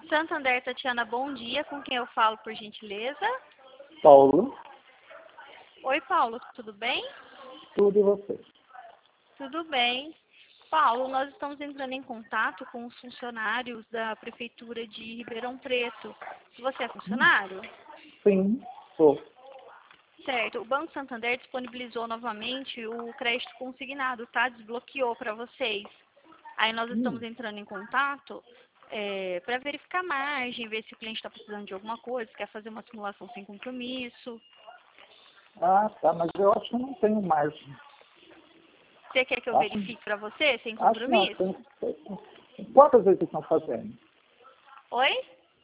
Santander, Tatiana, bom dia. Com quem eu falo, por gentileza? Paulo, Oi, Paulo, tudo bem? tudo e você? Tudo bem. Paulo, nós estamos entrando em contato com os funcionários da Prefeitura de Ribeirão Preto. Você é funcionário? Sim, sou. Certo. O Banco Santander disponibilizou novamente o crédito consignado, tá? Desbloqueou para vocês. Aí nós estamos entrando em contato para verificar a margem, ver se o cliente está precisando de alguma coisa, quer fazer uma simulação sem compromisso. Ah, tá, mas eu acho que eu não tenho margem. Você quer que eu verifique para você, sem Acho que não, compromisso? quantas vezes vocês estão fazendo? Oi?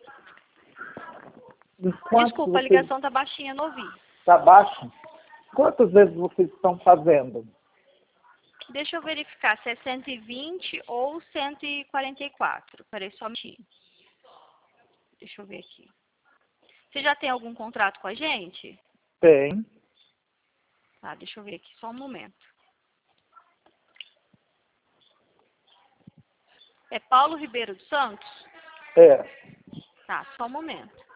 Enquanto Desculpa, a ligação tá baixinha, não ouvi. está baixo, quantas vezes vocês estão fazendo? Deixa eu verificar se é 120 ou 144. Peraí, só um minutinho. Deixa eu ver aqui. Você já tem algum contrato com a gente? Tem. Tá, deixa eu ver aqui, só um momento. É Paulo Ribeiro dos Santos? É. Tá, só um momento.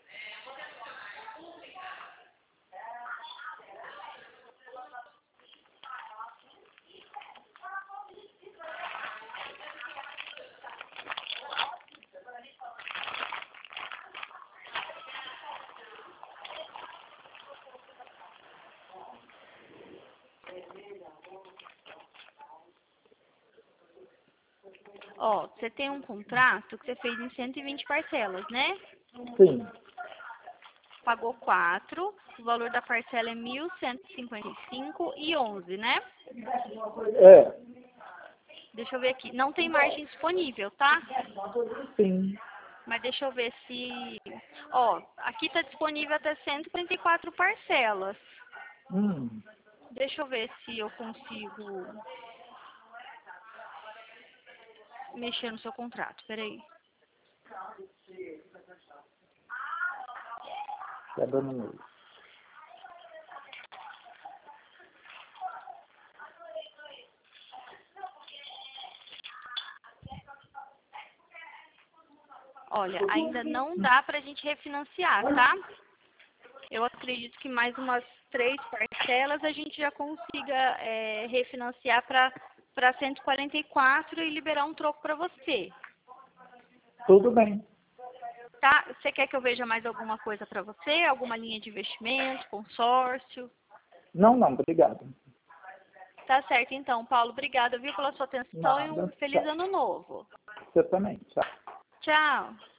Ó, você tem um contrato que você fez em 120 parcelas, né? Sim. Pagou 4, o valor da parcela é 1.155,11, né? É. Deixa eu ver aqui. Não tem margem disponível, tá? Sim. Mas deixa eu ver se... Ó, aqui tá disponível até 134 parcelas. Deixa eu ver se eu consigo mexer no seu contrato. Peraí. Tá dando meio. Olha, ainda não dá pra gente refinanciar, tá? Eu acredito que mais umas 3 parcelas a gente já consiga refinanciar para 144 e liberar um troco para você. Tudo bem. Tá? Você quer que eu veja mais alguma coisa para você? Alguma linha de investimento, consórcio? Não, obrigado. Tá certo, então, Paulo. Obrigada, viu, pela sua atenção e um Nada. feliz Tchau. ano novo. Você também. Tchau. Tchau.